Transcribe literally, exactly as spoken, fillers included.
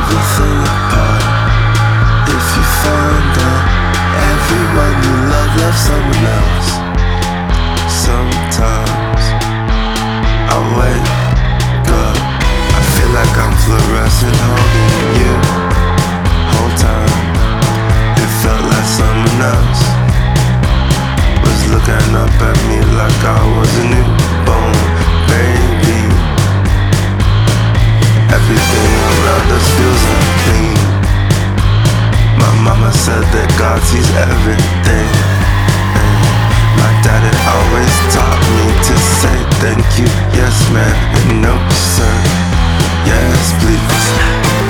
everything apart. If you find out everyone you love loves someone else, sometimes I wake up, I feel like I'm fluorescent holding you. Whole time it felt like someone else was looking up at me like I was a newborn baby. Everything around us feels unclean. My mama said that God sees everything, and my daddy always taught me to say thank you, yes ma'am, and no sir, yes please.